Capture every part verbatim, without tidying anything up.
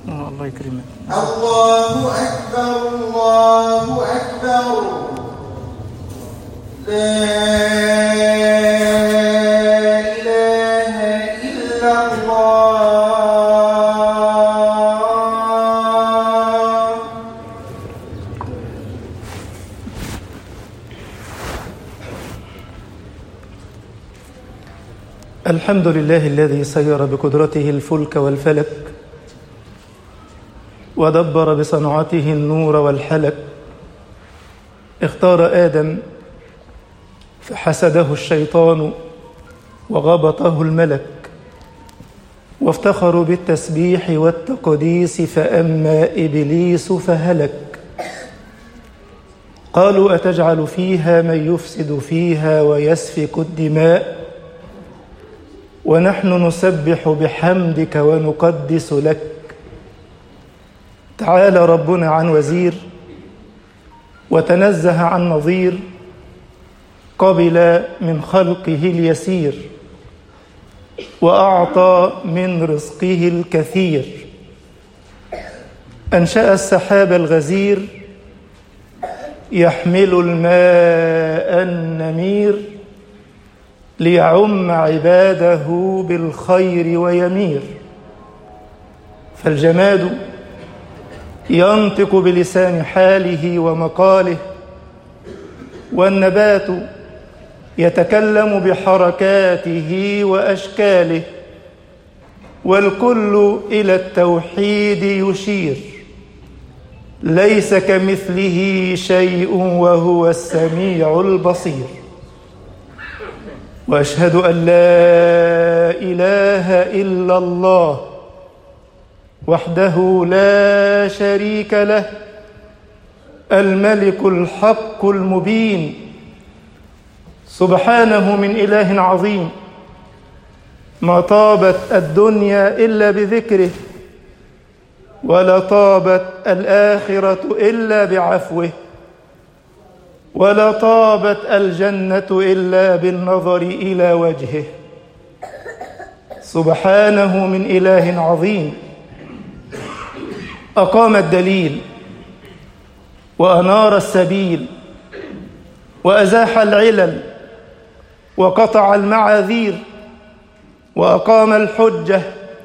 آه الله يكرمك. الله أكبر الله أكبر لا إله إلا الله. الحمد لله الذي سير بقدرته الفلك والفلك ودبر بصنعته النور والحلك. اختار آدم فحسده الشيطان وغبطه الملك، وافتخروا بالتسبيح والتقديس فأما إبليس فهلك. قالوا أتجعل فيها من يفسد فيها ويسفك الدماء ونحن نسبح بحمدك ونقدس لك. تعالى ربنا عن وزير وتنزه عن نظير، قبل من خلقه اليسير وأعطى من رزقه الكثير. أنشأ السحاب الغزير يحمل الماء النمير ليعم عباده بالخير ويمير. فالجماد ينطق بلسان حاله ومقاله، والنبات يتكلم بحركاته وأشكاله، والكل إلى التوحيد يشير. ليس كمثله شيء وهو السميع البصير. وأشهد أن لا إله إلا الله وحده لا شريك له، الملك الحق المبين، سبحانه من إله عظيم. ما طابت الدنيا إلا بذكره، ولا طابت الآخرة إلا بعفوه، ولا طابت الجنة إلا بالنظر إلى وجهه. سبحانه من إله عظيم. أقام الدليل وأنار السبيل وأزاح العلل وقطع المعاذير وأقام الحجة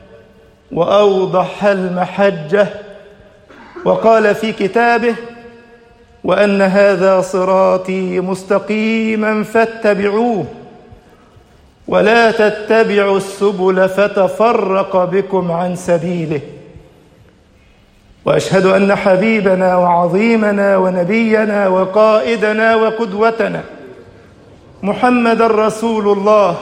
وأوضح المحجة، وقال في كتابه: وأن هذا صراطي مستقيما فاتبعوه ولا تتبعوا السبل فتفرق بكم عن سبيله. وأشهد أن حبيبنا وعظيمنا ونبينا وقائدنا وقدوتنا محمد رسول الله،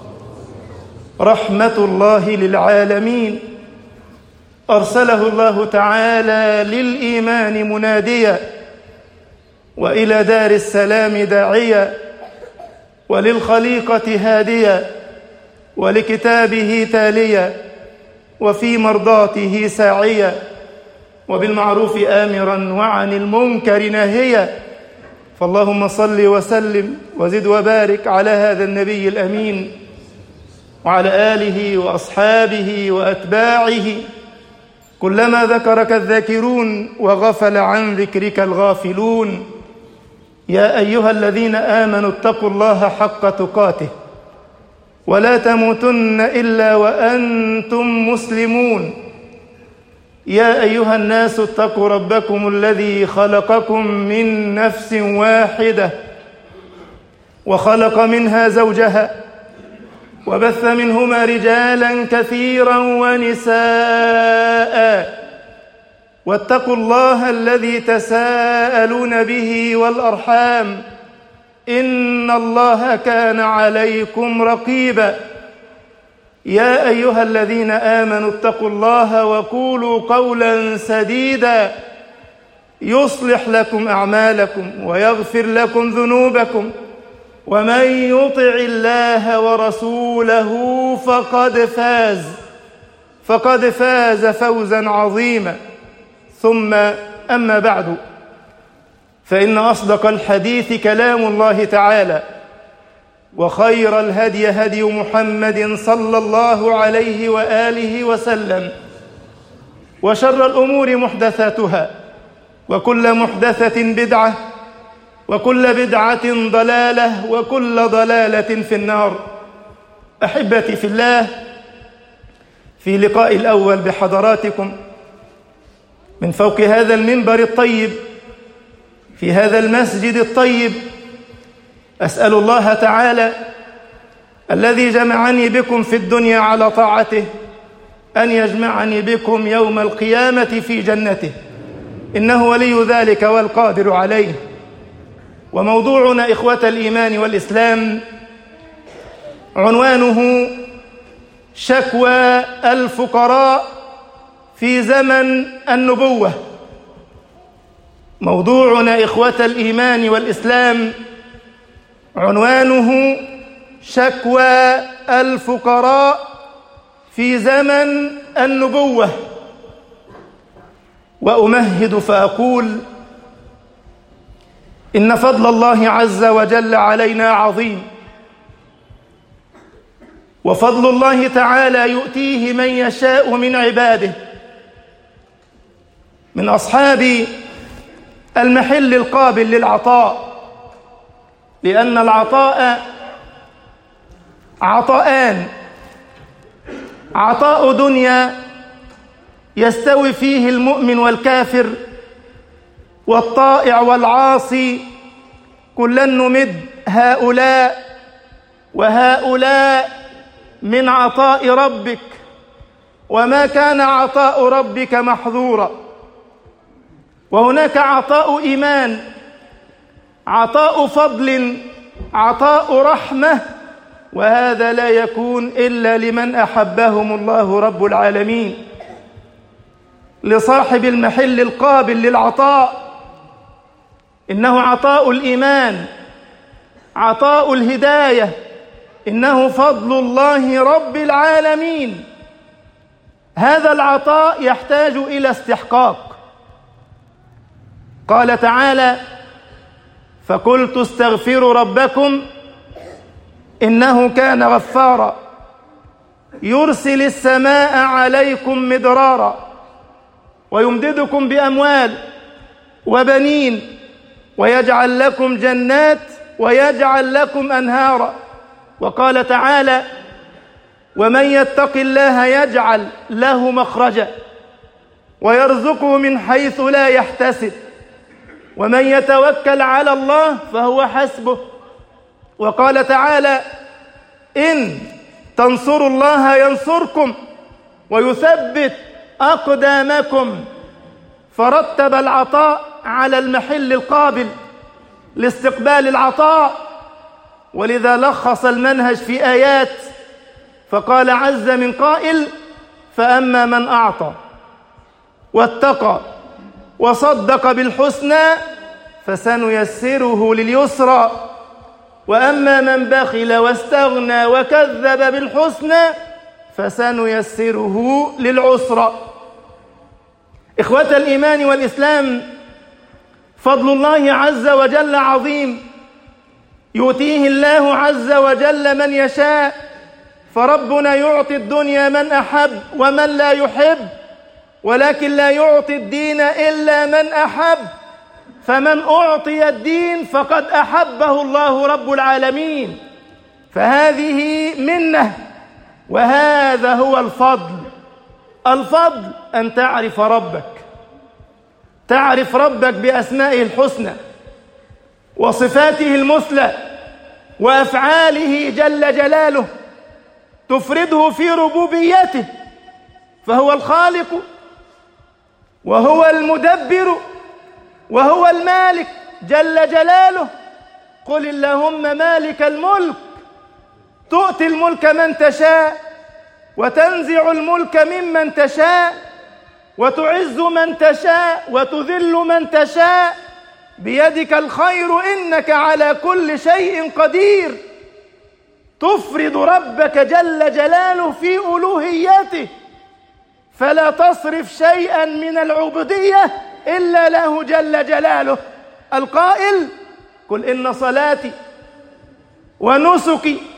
رحمة الله للعالمين، أرسله الله تعالى للإيمان مناديا، وإلى دار السلام داعيا، وللخليقة هاديا، ولكتابه تاليا، وفي مرضاته ساعيا، وبالمعروف آمرا وعن المنكر ناهيا. فاللهم صل وسلم وزد وبارك على هذا النبي الأمين وعلى آله وأصحابه وأتباعه، كلما ذكرك الذاكرون وغفل عن ذكرك الغافلون. يا أيها الذين آمنوا اتقوا الله حق تقاته ولا تموتن إلا وأنتم مسلمون. يا أيها الناس اتقوا ربكم الذي خلقكم من نفس واحدة وخلق منها زوجها وبث منهما رجالا كثيرا ونساء، واتقوا الله الذي تساءلون به والأرحام، إن الله كان عليكم رقيبا. يا أيها الذين آمنوا اتقوا الله وقولوا قولا سديدا يصلح لكم أعمالكم ويغفر لكم ذنوبكم، ومن يطع الله ورسوله فقد فاز فقد فاز فوزا عظيما. ثم أما بعد، فإن أصدق الحديث كلام الله تعالى، وخير الهدي هدي محمد صلى الله عليه وآله وسلم، وشر الأمور محدثاتها، وكل محدثة بدعة، وكل بدعة ضلالة، وكل ضلالة في النار. أحبتي في الله، في لقاء الأول بحضراتكم من فوق هذا المنبر الطيب في هذا المسجد الطيب، أسأل الله تعالى الذي جمعني بكم في الدنيا على طاعته أن يجمعني بكم يوم القيامة في جنته، إنه ولي ذلك والقادر عليه. وموضوعنا إخوة الإيمان والإسلام عنوانه شكوى الفقراء في زمن النبوة. موضوعنا إخوة الإيمان والإسلام عنوانه شكوى الفقراء في زمن النبوة. وأمهد فأقول إن فضل الله عز وجل علينا عظيم، وفضل الله تعالى يؤتيه من يشاء من عباده. من أصحاب المحل القابل للعطاء، لأن العطاء عطاءان: عطاء دنيا يستوي فيه المؤمن والكافر والطائع والعاصي، كلا نمد هؤلاء وهؤلاء من عطاء ربك، وما كان عطاء ربك محظورا. وهناك عطاء إيمان، عطاء فضل، عطاء رحمة، وهذا لا يكون إلا لمن أحبهم الله رب العالمين. لصاحب المحل القابل للعطاء إنه عطاء الإيمان، عطاء الهداية، إنه فضل الله رب العالمين. هذا العطاء يحتاج إلى استحقاق. قال تعالى: فقلت استغفروا ربكم إنه كان غفارا يرسل السماء عليكم مدرارا ويمددكم بأموال وبنين ويجعل لكم جنات ويجعل لكم أنهارا. وقال تعالى: ومن يتق الله يجعل له مخرجا ويرزقه من حيث لا يحتسب ومن يتوكل على الله فهو حسبه. وقال تعالى: إن تنصروا الله ينصركم ويثبت أقدامكم. فرتب العطاء على المحل القابل لاستقبال العطاء، ولذا لخص المنهج في آيات فقال عز من قائل: فأما من أعطى واتقى وصدق بالحسنى فسنيسره لليسرى، وأما من بخل واستغنى وكذب بالحسنى فسنيسره للعسرى. إخوة الإيمان والإسلام، فضل الله عز وجل عظيم، يؤتيه الله عز وجل من يشاء. فربنا يعطي الدنيا من أحب ومن لا يحب، ولكن لا يعطي الدين إلا من أحب. فمن أعطي الدين فقد أحبه الله رب العالمين. فهذه منة، وهذا هو الفضل. الفضل أن تعرف ربك، تعرف ربك بأسمائه الحسنى وصفاته المثلى وأفعاله جل جلاله، تفرده في ربوبيته، فهو الخالق وهو المدبر وهو المالك جل جلاله. قل اللهم مالك الملك تؤتي الملك من تشاء وتنزع الملك ممن تشاء وتعز من تشاء وتذل من تشاء بيدك الخير إنك على كل شيء قدير. تفرد ربك جل جلاله في ألوهيته، فلا تصرف شيئا من العبودية إلا له جل جلاله. القائل: قل إن صلاتي ونسكي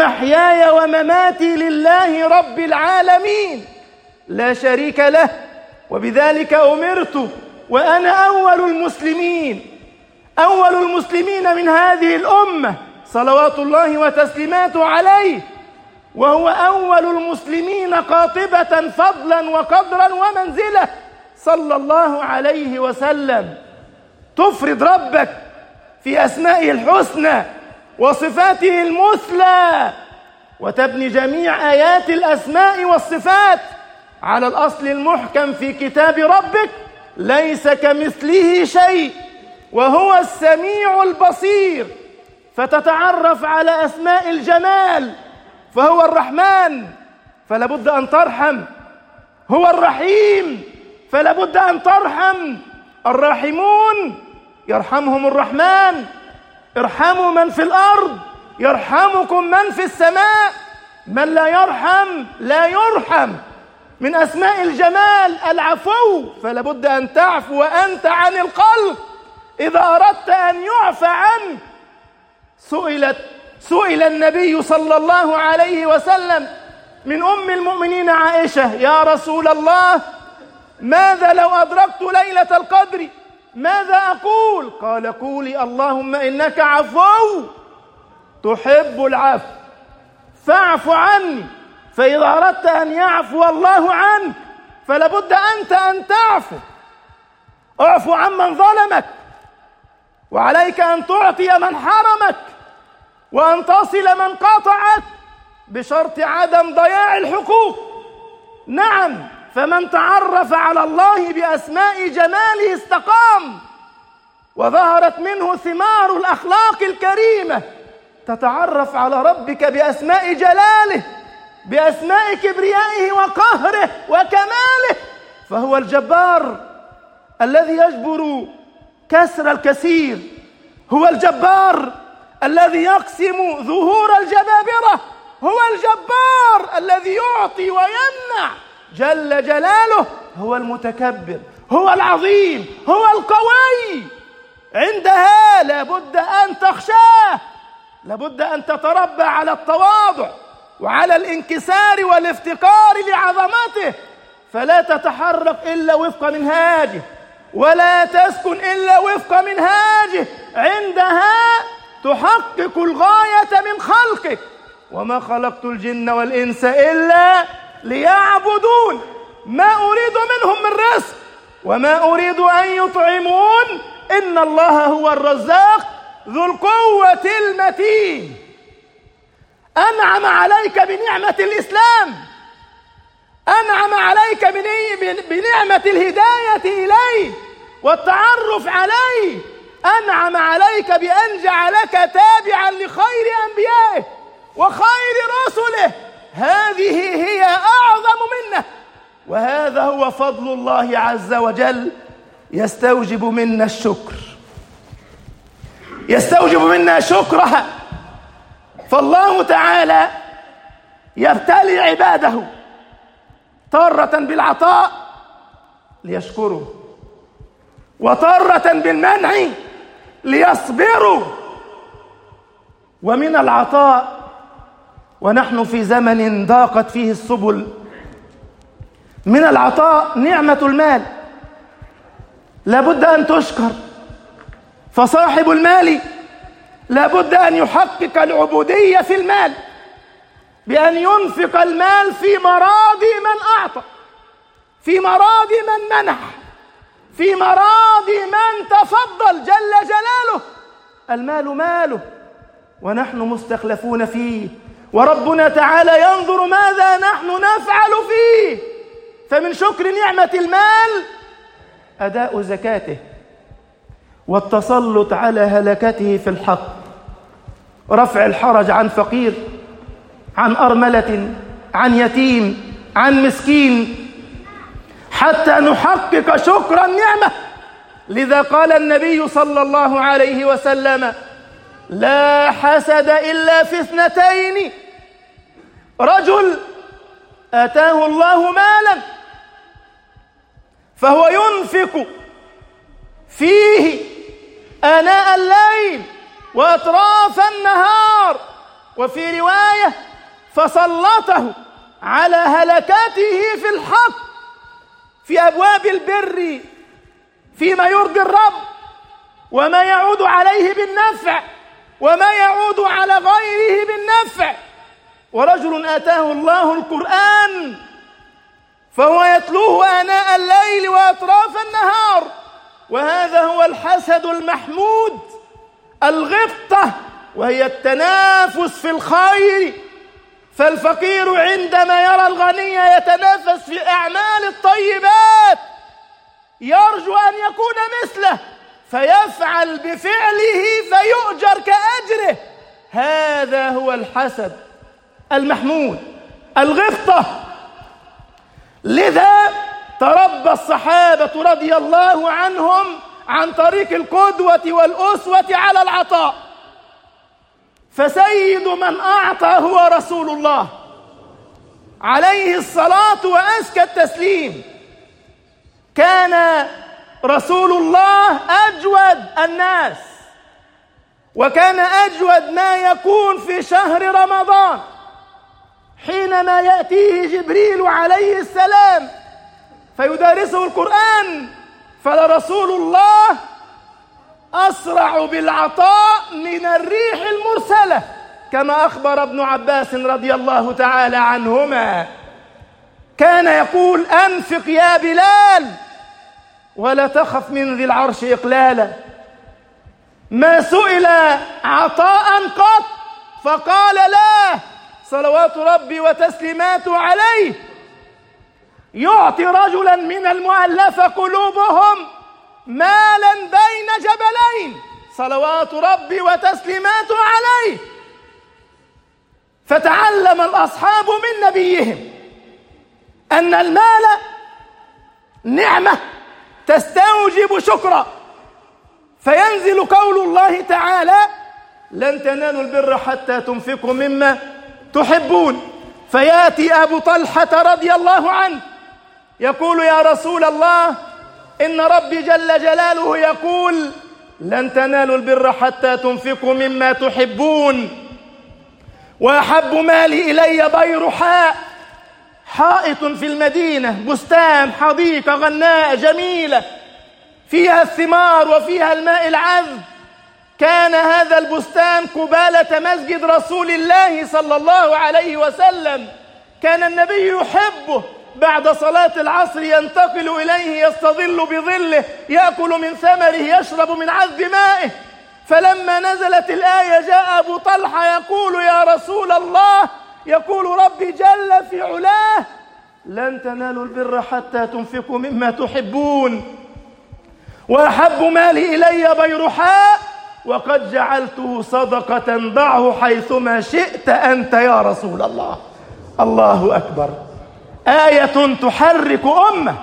ومحياي ومماتي لله رب العالمين لا شريك له وبذلك أمرت وأنا أول المسلمين أول المسلمين من هذه الأمة صلوات الله وتسليماته عليه، وهو أول المسلمين قاطبة فضلا وقدرا ومنزلة صلى الله عليه وسلم. تفرد ربك في أسمائه الحسنى وصفاته المثلى، وتبني جميع آيات الأسماء والصفات على الأصل المحكم في كتاب ربك: ليس كمثله شيء وهو السميع البصير. فتتعرف على أسماء الجمال، فهو الرحمن فلا بد أن ترحم، هو الرحيم فلا بد أن ترحم. الراحمون يرحمهم الرحمن، ارحموا من في الأرض يرحمكم من في السماء. من لا يرحم لا يرحم. من أسماء الجمال العفو، فلا بد أن تعفو أنت عن الخلق إذا أردت أن يعفى عنك. سئلت سئل النبي صلى الله عليه وسلم من أم المؤمنين عائشة: يا رسول الله، ماذا لو أدركت ليلة القدر؟ ماذا أقول؟ قال: قولي اللهم إنك عفو تحب العفو فاعف عني. فإذا أردت أن يعفو الله عنك فلا بد أنت أن تعفو. اعفو عمن ظلمك، وعليك أن تعطي من حرمك، وأن تصل من قاطعك، بشرط عدم ضياع الحقوق. نعم، فمن تعرف على الله بأسماء جماله استقام، وظهرت منه ثمار الأخلاق الكريمة. تتعرف على ربك بأسماء جلاله، بأسماء كبريائه وقهره وكماله، فهو الجبار الذي يجبر كسر الكثير، هو الجبار الذي يقسم ظهور الجبابرة، هو الجبار الذي يعطي ويمنع جل جلاله، هو المتكبر، هو العظيم، هو القوي. عندها لابد أن تخشاه، لابد أن تتربى على التواضع وعلى الانكسار والافتقار لعظمته، فلا تتحرك إلا وفق منهاجه، ولا تسكن إلا وفق منهاجه. عندها تحقق الغاية من خلقك: وما خلقت الجن والإنس إلا ليعبدون ما أريد منهم من رزق وما أريد أن يطعمون إن الله هو الرزاق ذو القوة المتين. أنعم عليك بنعمة الإسلام، أنعم عليك بنعمة الهداية إليه والتعرف عليه، أنعم عليك بأن جعلك تابعا لخير أنبيائه وخير رسله. هذه هي أعظم منه، وهذا هو فضل الله عز وجل. يستوجب منا الشكر، يستوجب منا شكرها. فالله تعالى يبتلي عباده تارة بالعطاء ليشكروا، وتارة بالمنع ليصبروا. ومن العطاء، ونحن في زمن ضاقت فيه السبل، من العطاء نعمة المال، لابد أن تشكر. فصاحب المال لابد أن يحقق العبودية في المال بأن ينفق المال في مراضي من أعطى، في مراضي من منح، في مراضي من تفضل جل جلاله. المال ماله ونحن مستخلفون فيه، وربنا تعالى ينظر ماذا نحن نفعل فيه. فمن شكر نعمة المال أداء زكاته والتسلط على هلكته في الحق، رفع الحرج عن فقير، عن أرملة، عن يتيم، عن مسكين، حتى نحقق شكر النعمة. لذا قال النبي صلى الله عليه وسلم: لا حسد إلا في اثنتين: رجل آتاه الله مالا فهو ينفق فيه آناء الليل وأطراف النهار، وفي رواية فسلطه على هلكته في الحق في أبواب البر فيما يرضي الرب وما يعود عليه بالنفع وما يعود على غيره بالنفع. ورجل آتاه الله القرآن فهو يتلوه آناء الليل وأطراف النهار، وهذا هو الحسد المحمود، الغبطة، وهي التنافس في الخير. فالفقير عندما يرى الغني يتنافس في أعمال الطيبات يرجو أن يكون مثله فيفعل بفعله فيؤجر كأجره. هذا هو الحسد المحمود، الغبطة. لذا تربى الصحابة رضي الله عنهم عن طريق القدوة والأسوة على العطاء، فسيد من أعطى هو رسول الله عليه الصلاة وأزكى التسليم. كان رسول الله أجود الناس، وكان أجود ما يكون في شهر رمضان حينما يأتيه جبريل عليه السلام فيدارسه القرآن. فلرسول الله أسرع بالعطاء من الريح المرسلة، كما أخبر ابن عباس رضي الله تعالى عنهما. كان يقول: أنفق يا بلال ولا تخف من ذي العرش إقلالا. ما سئل عطاء قط فقال لا، صلوات ربي وتسليماته عليه. يعطي رجلا من المؤلفة قلوبهم مالا بين جبلين، صلوات ربي وتسليماته عليه. فتعلم الأصحاب من نبيهم أن المال نعمة تستوجب شكرا، فينزل قول الله تعالى: لن تنالوا البر حتى تنفقوا مما تحبون. فيأتي أبو طلحة رضي الله عنه يقول: يا رسول الله، إن ربي جل جلاله يقول: لن تنالوا البر حتى تنفقوا مما تحبون، وأحب مالي إلي بيرحاء، حائط في المدينة، بستان، حديقة غناء جميلة فيها الثمار وفيها الماء العذب. كان هذا البستان قبالة مسجد رسول الله صلى الله عليه وسلم. كان النبي يحبه، بعد صلاة العصر ينتقل إليه يستظل بظله، يأكل من ثمره، يشرب من عذب مائه. فلما نزلت الآية جاء أبو طلحة يقول: يا رسول الله، يقول ربي جل في علاه: لن تنالوا البر حتى تنفقوا مما تحبون، وأحب مالي إلي بيرحاء، وقد جعلته صدقة ضعه حيثما شئت أنت يا رسول الله. الله أكبر. آية تحرك أمة،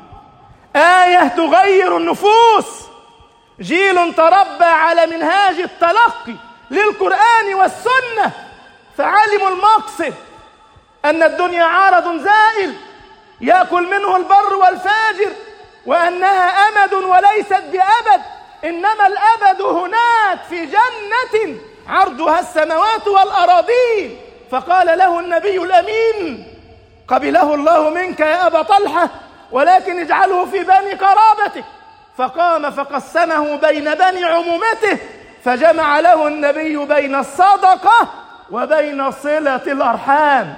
آية تغير النفوس. جيل تربى على منهاج التلقي للقرآن والسنة، فعلموا المقصد أن الدنيا عارض زائل يأكل منه البر والفاجر، وأنها أمد وليست بأبد، إنما الأبد هناك في جنة عرضها السماوات والأراضين. فقال له النبي الأمين: قبله الله منك يا أبا طلحة، ولكن اجعله في بني قرابتك. فقام فقسمه بين بني عمومته، فجمع له النبي بين الصدقة وبين صلة الأرحام.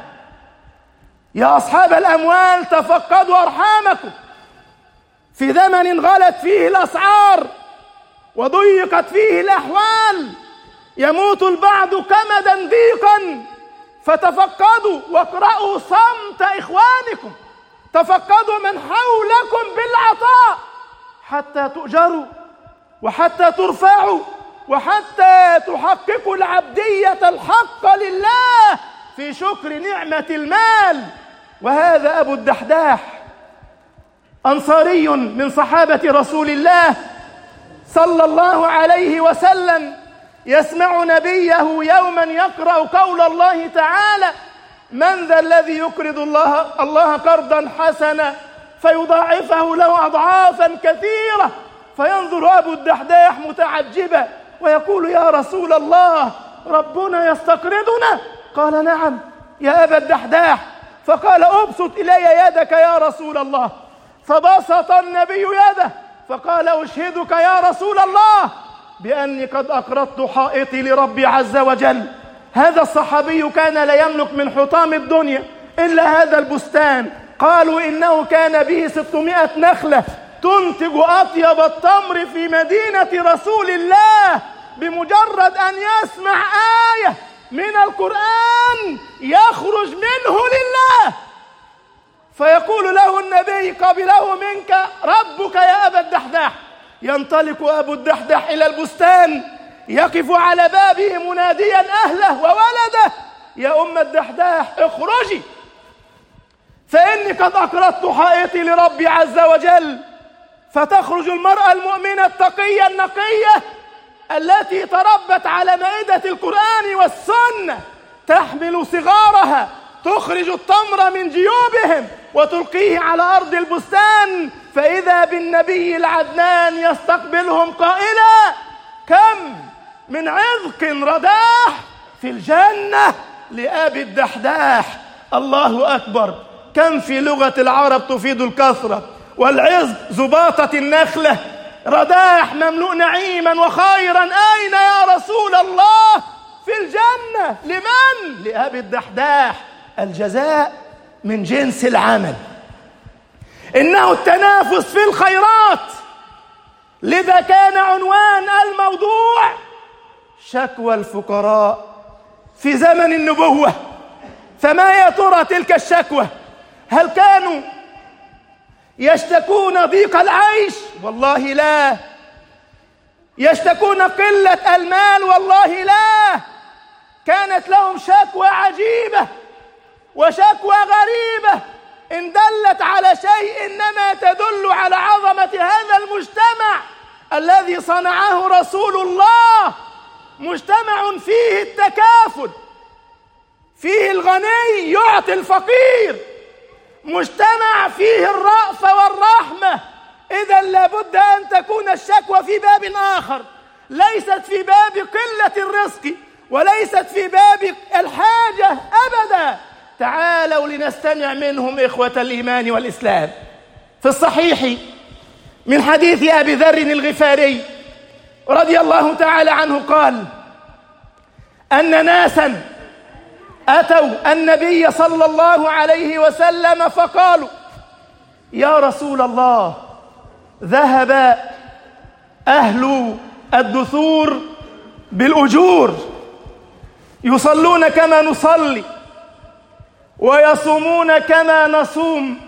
يا أصحاب الأموال، تفقدوا أرحامكم في زمن غلت فيه الأسعار وضيقت فيه الأحوال. يموت البعض كمدا ضيقا، فتفقدوا واقرأوا صمت إخوانكم، تفقدوا من حولكم بالعطاء حتى تؤجروا وحتى ترفعوا وحتى تحققوا العبدية الحق لله في شكر نعمة المال. وهذا أبو الدحداح أنصاري من صحابة رسول الله صلى الله عليه وسلم، يسمع نبيه يوما يقرأ قول الله تعالى: من ذا الذي يقرض الله الله قرضا حسنا فيضاعفه له أضعافا كثيرة؟ فينظر أبو الدحداح متعجبا ويقول: يا رسول الله، ربنا يستقرضنا؟ قال: نعم يا أبا الدحداح. فقال: أبسط إلي يدك يا رسول الله. فبسط النبي يده فقال: أشهدك يا رسول الله بأني قد أقرضت حائطي لربي عز وجل. هذا الصحابي كان لا يملك من حطام الدنيا إلا هذا البستان. قالوا إنه كان به ستمائة نخلة تنتج أطيب التمر في مدينة رسول الله. بمجرد أن يسمع آية من القرآن يخرج منه لله، فيقول له النبي: قبله منك ربك يا أبا الدحداح. ينطلق أبو الدحداح إلى البستان، يقف على بابه مناديا أهله وولده: يا أم الدحداح اخرجي، فإني قد أقرضت حائطي لربي عز وجل. فتخرج المرأة المؤمنة التقية النقية التي تربت على مائدة القرآن والسنة، تحمل صغارها، تخرج التمر من جيوبهم وتلقيه على أرض البستان، فإذا بالنبي العدنان يستقبلهم قائلا: كم من عذق رداح في الجنة لأبي الدحداح. الله أكبر. كم في لغة العرب تفيد الكثرة، والعذق زباطة النخلة، رداح مملوء نعيما وخيرا. أين يا رسول الله؟ في الجنة. لمن؟ لأبي الدحداح. الجزاء من جنس العمل، إنه التنافس في الخيرات. لذا كان عنوان الموضوع شكوى الفقراء في زمن النبوة. فما يا ترى تلك الشكوى؟ هل كانوا يشتكون ضيق العيش؟ والله لا. يشتكون قلة المال؟ والله لا. كانت لهم شكوى عجيبة وشكوى غريبة إن دلت على شيء إنما تدل على عظمة هذا المجتمع الذي صنعه رسول الله. مجتمع فيه التكافل، فيه الغني يعطي الفقير، مجتمع فيه الرأفة والرحمة. إذا لابد أن تكون الشكوى في باب آخر، ليست في باب قلة الرزق وليست في باب الحاجة أبدا. تعالوا لنستمع منهم إخوة الإيمان والإسلام. في الصحيح من حديث أبي ذر الغفاري رضي الله تعالى عنه قال أن ناسا أتوا النبي صلى الله عليه وسلم فقالوا: يا رسول الله، ذهب أهل الدثور بالأجور، يصلون كما نصلي ويصومون كما نصوم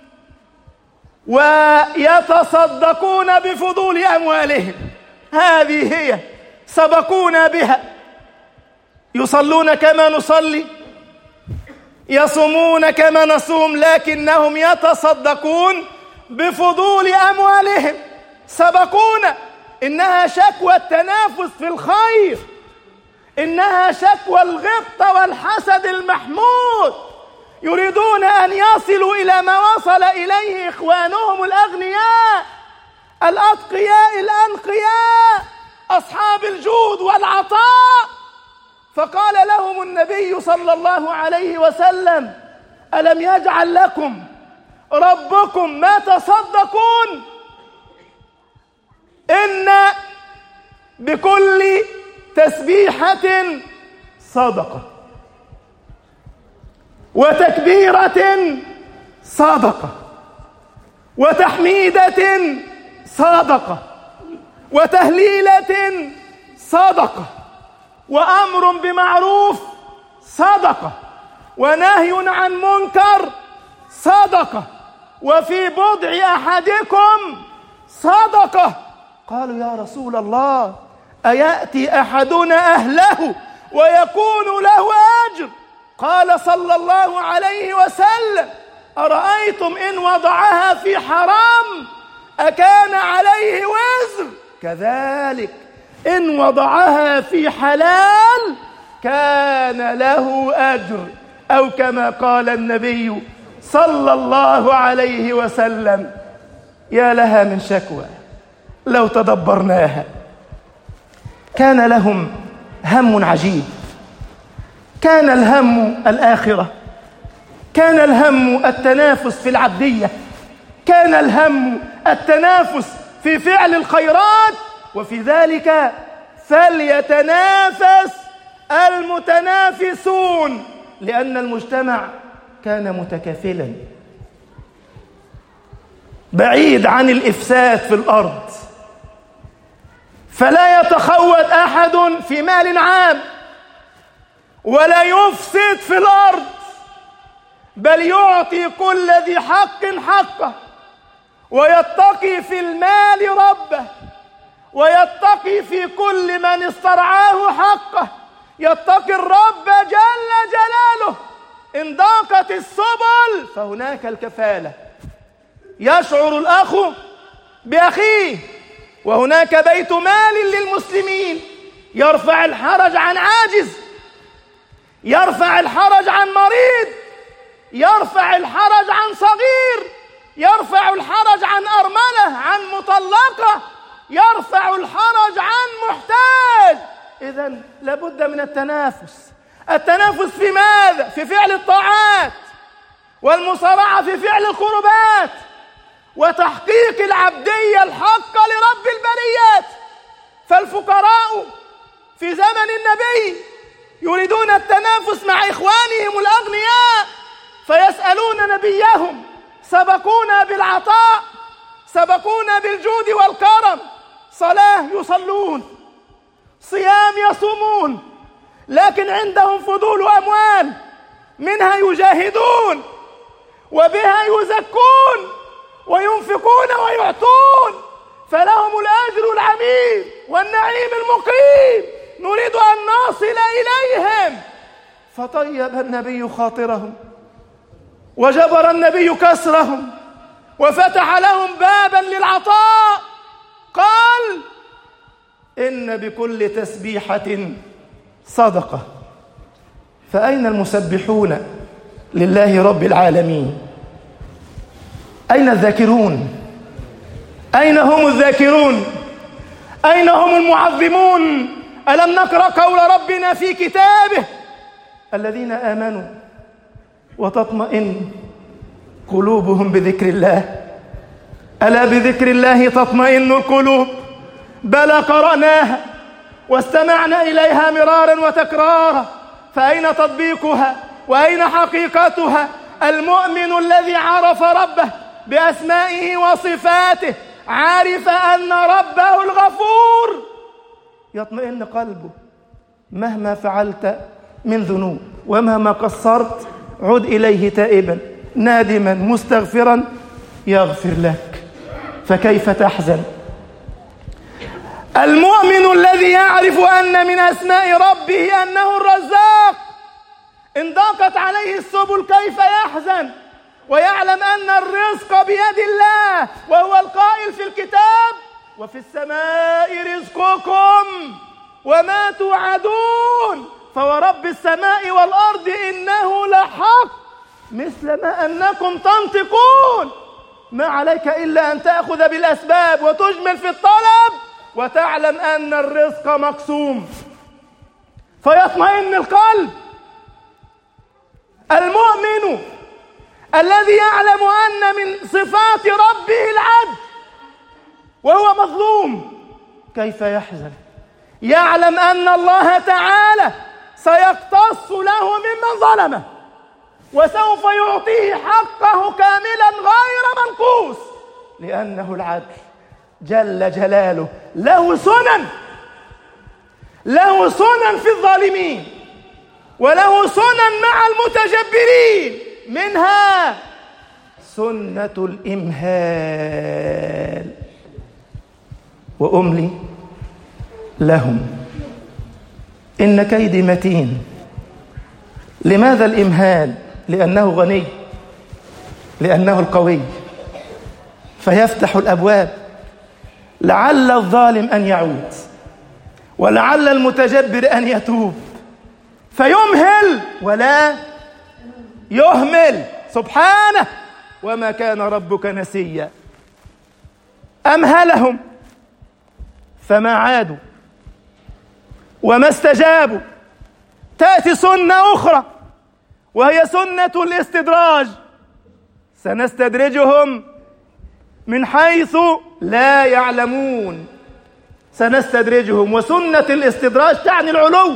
ويتصدقون بفضول أموالهم. هذه هي سبقونا بها. يصلون كما نصلي، يصومون كما نصوم، لكنهم يتصدقون بفضول أموالهم. سبقونا. إنها شكوى التنافس في الخير، إنها شكوى الغبط والحسد المحمود. يريدون أن يصلوا إلى ما وصل إليه إخوانهم الأغنياء الأتقياء الأنقياء أصحاب الجود والعطاء. فقال لهم النبي صلى الله عليه وسلم: ألم يجعل لكم ربكم ما تصدقون؟ إن بكل تسبيحة صدقة، وتكبيرة صدقة، وتحميدة صدقة، وتهليلة صدقة، وأمر بمعروف صدقة، ونهي عن منكر صدقة، وفي بضع أحدكم صدقة. قالوا: يا رسول الله، أيأتي أحدنا أهله ويكون له أجر؟ قال صلى الله عليه وسلم: أرأيتم إن وضعها في حرام أكان عليه وزر؟ كذلك إن وضعها في حلال كان له أجر، أو كما قال النبي صلى الله عليه وسلم. يا لها من شكوى لو تدبرناها. كان لهم هم عجيب، كان الهم الآخرة، كان الهم التنافس في العبدية، كان الهم التنافس في فعل الخيرات، وفي ذلك فليتنافس المتنافسون، لأن المجتمع كان متكافلا بعيد عن الإفساد في الأرض، فلا يتخوض أحد في مال عام ولا يفسد في الأرض، بل يعطي كل ذي حق حقه، ويتقي في المال ربه، ويتقي في كل من استرعاه حقه، يتقي الرب جل جلاله. إن ضاقت السبل فهناك الكفالة، يشعر الأخ بأخيه، وهناك بيت مال للمسلمين يرفع الحرج عن عاجز، يرفع الحرج عن مريض، يرفع الحرج عن صغير، يرفع الحرج عن أرملة، عن مطلقة، يرفع الحرج عن محتاج. إذن لابد من التنافس. التنافس في ماذا؟ في فعل الطاعات، والمصارعة في فعل القربات، وتحقيق العبدية الحق لرب البريات. فالفقراء في زمن النبي يريدون التنافس مع إخوانهم الأغنياء، فيسألون نبيهم: سبقونا بالعطاء، سبقونا بالجود والكرم، صلاة يصلون، صيام يصومون، لكن عندهم فضول أموال، منها يجاهدون وبها يزكون وينفقون ويعطون، فلهم الأجر العميم والنعيم المقيم، نريد أن نصل إليهم. فطيب النبي خاطرهم، وجبر النبي كسرهم، وفتح لهم بابا للعطاء. قال: إن بكل تسبيحة صدقة. فأين المسبحون لله رب العالمين؟ أين الذاكرون؟ أين هم الذاكرون؟ أين هم المعظمون؟ ألم نقرأ قول ربنا في كتابه: الذين آمنوا وتطمئن قلوبهم بذكر الله، ألا بذكر الله تطمئن القلوب. بلى قرأناها واستمعنا إليها مرارا وتكرارا، فأين تطبيقها وأين حقيقتها؟ المؤمن الذي عرف ربه بأسمائه وصفاته، عارف أن ربه الغفور، يطمئن قلبه مهما فعلت من ذنوب، ومهما قصرت عد إليه تائبا نادما مستغفرا يغفر لك، فكيف تحزن؟ المؤمن الذي يعرف أن من أسماء ربه أنه الرزاق، إن ضاقت عليه السبل كيف يحزن؟ ويعلم أن الرزق بيد الله، وهو القائل في الكتاب: وفي السماء رزقكم وما توعدون، فورب السماء والأرض إنه لحق مثل ما أنكم تنطقون. ما عليك إلا أن تأخذ بالأسباب وتجمل في الطلب، وتعلم أن الرزق مقسوم، فيطمئن القلب. المؤمن الذي يعلم أن من صفات ربه العدل وهو مظلوم كيف يحزن؟ يعلم أن الله تعالى سيقتص له ممن ظلمه، وسوف يعطيه حقه كاملا غير منقوص، لأنه العدل جل جلاله. له سنن، له سنن في الظالمين، وله سنن مع المتجبرين، منها سنة الإمهال. وأملي لهم إن كيدي متين. لماذا الإمهال؟ لأنه غني، لأنه القوي، فيفتح الأبواب لعل الظالم أن يعود، ولعل المتجبر أن يتوب، فيمهل ولا يهمل سبحانه، وما كان ربك نسيا. أمهلهم فما عادوا وما استجابوا. تأتي سنة أخرى وهي سنة الاستدراج: سنستدرجهم من حيث لا يعلمون سنستدرجهم. وسنة الاستدراج تعني العلو،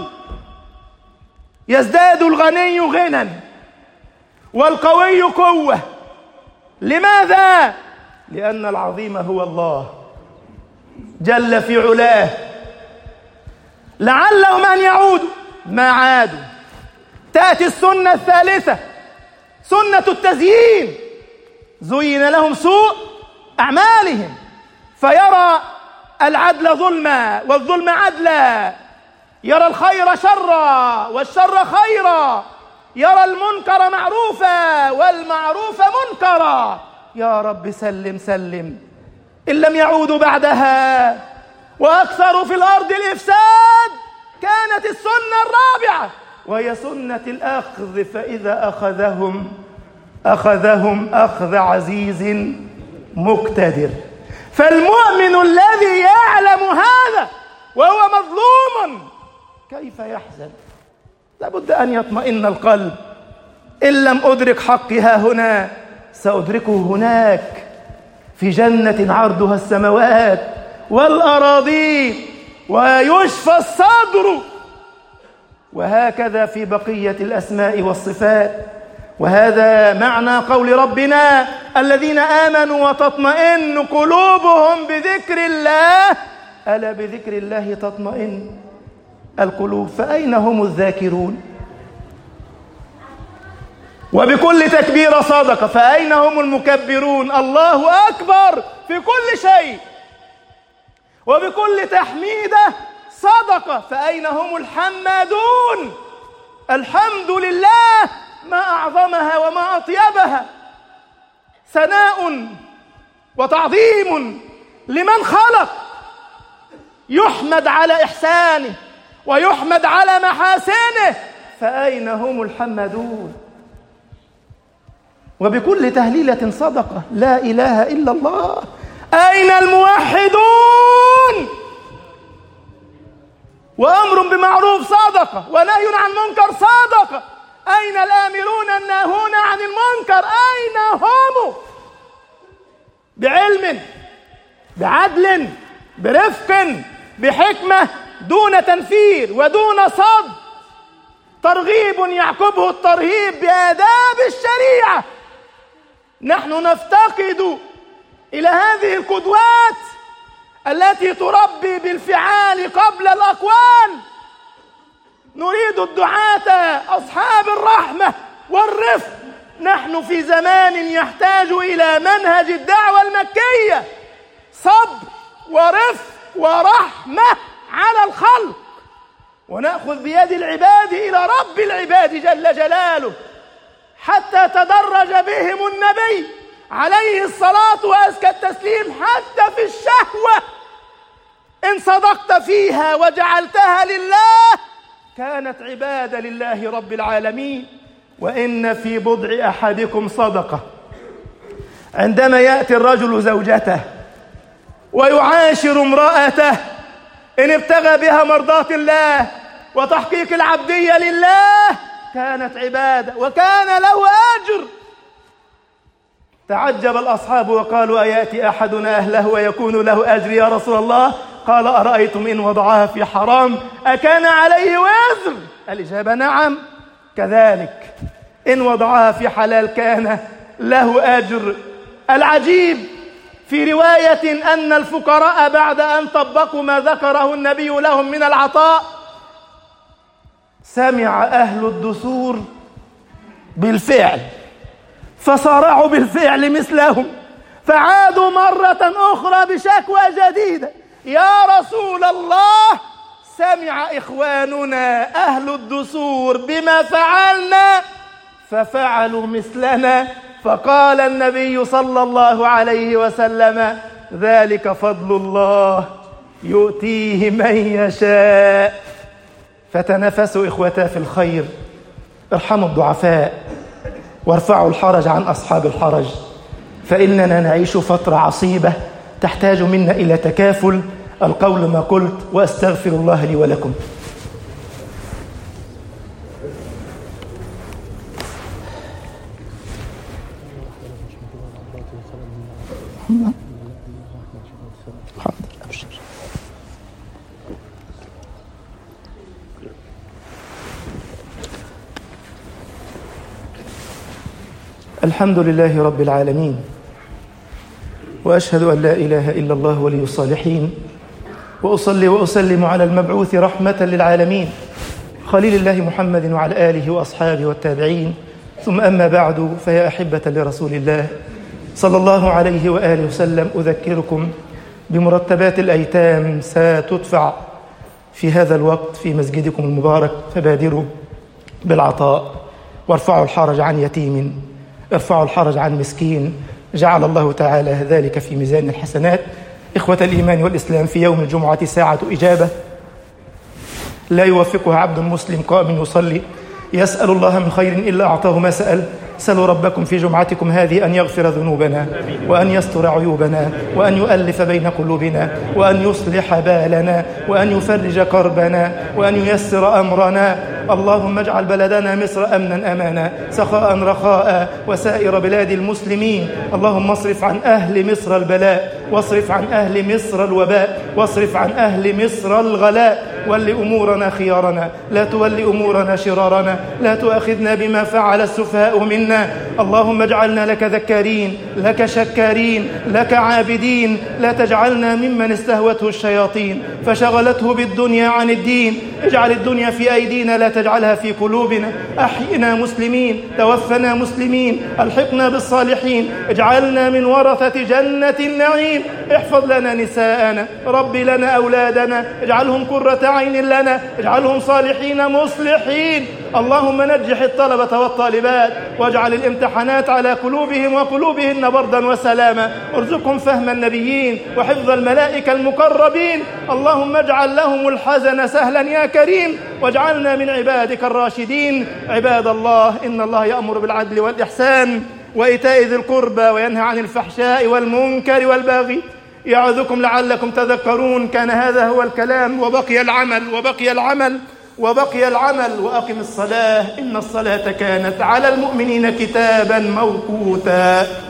يزداد الغني غنى والقوي قوة. لماذا؟ لأن العظيم هو الله جل في علاه. لعلهم أن يعودوا، ما عادوا. تأتي السنة الثالثة، سنة التزيين. زين لهم سوء أعمالهم فيرى العدل ظلما والظلم عدلا، يرى الخير شرا والشر خيرا، يرى المنكر معروفا والمعروف منكرا. يا رب سلم سلم. إن لم يعودوا بعدها وأكثروا في الأرض الإفساد كانت السنة الرابعة وهي سنة الأخذ، فإذا أخذهم أخذهم أخذ عزيز مقتدر. فالمؤمن الذي يعلم هذا وهو مظلوم كيف يحزن؟ لابد أن يطمئن القلب. إن لم أدرك حقي ها هنا سأدركه هناك في جنة عرضها السماوات والأراضين ويشفى الصدر. وهكذا في بقية الأسماء والصفات. وهذا معنى قول ربنا الذين آمنوا وتطمئن قلوبهم بذكر الله، ألا بذكر الله تطمئن القلوب. فأين هم الذاكرون؟ وبكل تكبير صدقة، فأين هم المكبرون؟ الله أكبر في كل شيء. وبكل تحميدة صدقة، فأين هم الحمادون؟ الحمد لله، ما أعظمها وما أطيبها. ثناء وتعظيم لمن خلق، يحمد على إحسانه ويحمد على محاسنه. فأين هم الحمادون؟ وبكل تهليلة صدقة، لا إله إلا الله. أين الموحدون؟ وأمر بمعروف صدقة ونهي عن منكر صدقة. أين الآمرون الناهون عن المنكر؟ أين هم؟ بعلم، بعدل، برفق، بحكمة، دون تنفير ودون صد. ترغيب يعقبه الترهيب بآداب الشريعة. نحن نفتقد إلى هذه القدوات التي تربي بالفعال قبل الأقوال. نريد الدعاة أصحاب الرحمة والرفق. نحن في زمان يحتاج إلى منهج الدعوة المكية، صبر ورفق ورحمة على الخلق، ونأخذ بيد العباد إلى رب العباد جل جلاله، حتى تدرج بهم النبي عليه الصلاة وأزكى التسليم حتى في الشهوة. إن صدقت فيها وجعلتها لله كانت عبادة لله رب العالمين. وإن في بضع أحدكم صدقة. عندما يأتي الرجل زوجته ويعاشر امرأته إن ابتغى بها مرضاة الله وتحقيق العبدية لله كانت عبادة وكان له أجر. تعجب الأصحاب وقالوا أيأتي أحدنا أهله ويكون له أجر يا رسول الله؟ قال أرأيتم إن وضعها في حرام أكان عليه وزر؟ الإجابة نعم، كذلك إن وضعها في حلال كان له أجر. العجيب في رواية أن الفقراء بعد أن طبقوا ما ذكره النبي لهم من العطاء سمع أهل الدثور بالفعل فصارعوا بالفعل مثلهم، فعادوا مرة أخرى بشكوى جديدة: يا رسول الله، سمع إخواننا أهل الدثور بما فعلنا ففعلوا مثلنا. فقال النبي صلى الله عليه وسلم: ذلك فضل الله يؤتيه من يشاء. فتنافسوا إخوتا في الخير، ارحموا الضعفاء وارفعوا الحرج عن أصحاب الحرج، فإننا نعيش فترة عصيبة تحتاج منا إلى تكافل. القول ما قلت وأستغفر الله لي ولكم. الحمد لله رب العالمين، وأشهد أن لا إله إلا الله ولي الصالحين، وأصلي وأسلم على المبعوث رحمة للعالمين خليل الله محمد وعلى آله وأصحابه والتابعين، ثم أما بعد، فيا أحبة لرسول الله صلى الله عليه وآله وسلم، أذكركم بمرتبات الأيتام ستدفع في هذا الوقت في مسجدكم المبارك، فبادروا بالعطاء وارفعوا الحرج عن يتيم، ارفعوا الحرج عن مسكين، جعل الله تعالى ذلك في ميزان الحسنات. إخوة الإيمان والإسلام، في يوم الجمعة ساعة إجابة لا يوفقها عبد مسلم قائم يصلي يسأل الله من خير إلا أعطاه ما سأل. سألوا ربكم في جمعتكم هذه أن يغفر ذنوبنا، وأن يستر عيوبنا، وأن يؤلف بين قلوبنا، وأن يصلح بالنا، وأن يفرج كربنا، وأن ييسر أمرنا. اللهم اجعل بلدنا مصر أمنا أمانا، سخاء رخاء، وسائر بلاد المسلمين. اللهم اصرف عن أهل مصر البلاء، واصرف عن أهل مصر الوباء، واصرف عن أهل مصر الغلاء. ول أمورنا خيارنا، لا تول أمورنا شرارنا، لا تؤاخذنا بما فعل السفهاء منا. اللهم اجعلنا لك ذكارين، لك شكارين، لك عابدين، لا تجعلنا ممن استهوته الشياطين فشغلته بالدنيا عن الدين. اجعل الدنيا في أيدينا، لا تجعلها في قلوبنا. أحينا مسلمين، توفنا مسلمين، الحقنا بالصالحين، اجعلنا من ورثة جنة النعيم. احفظ لنا نساءنا، رب لنا أولادنا، اجعلهم قرة عين لنا، اجعلهم صالحين مصلحين. اللهم نجح الطلبة والطالبات، واجعل الامتحانات على قلوبهم وقلوبهن بردا وسلاما. ارزقهم فهم النبيين وحفظ الملائكة المقربين. اللهم اجعل لهم الحزن سهلا يا كريم، واجعلنا من عبادك الراشدين. عباد الله، إن الله يأمر بالعدل والإحسان وإيتاء ذي القربى، وينهى عن الفحشاء والمنكر والبغي، يعظكم لعلكم تذكرون. كان هذا هو الكلام، وبقي العمل وبقي العمل وبقي العمل. وأقم الصلاة، إن الصلاة كانت على المؤمنين كتابا موقوتا.